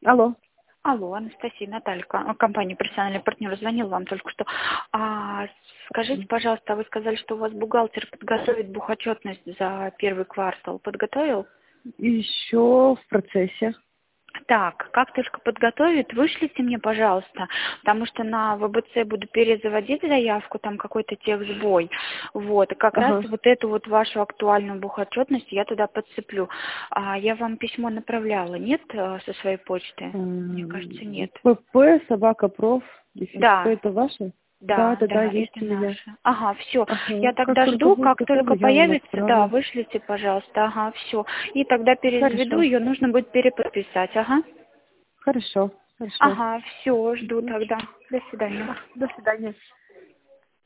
Алло. Алло, Анастасия, Наталья, компания «Профессиональный партнер» звонил вам только что. Скажите, пожалуйста, вы сказали, что у вас бухгалтер подготовит бухотчетность за первый квартал. Подготовил? Еще в процессе. Так, как только подготовит, вышлите мне, пожалуйста, потому что на ВБЦ буду перезаводить заявку, там какой-то техсбой. Вот, и как раз Ага. вот эту вот вашу актуальную бухотчетность я туда подцеплю. Я вам письмо направляла, нет, со своей почты? Мне кажется, нет. ПП, собака, проф, дефис П, Да, это ваше? да, Да, да, есть это у меня. наше. Ага, все. Я Ага. Как тогда только жду, будет как готово, только я вам появится, да, отправлю. вышлите, пожалуйста. Ага, все. И тогда перезведу, Хорошо. ее нужно будет переподписать. Ага. Хорошо. Хорошо. Ага, все, жду тогда. До свидания. До свидания.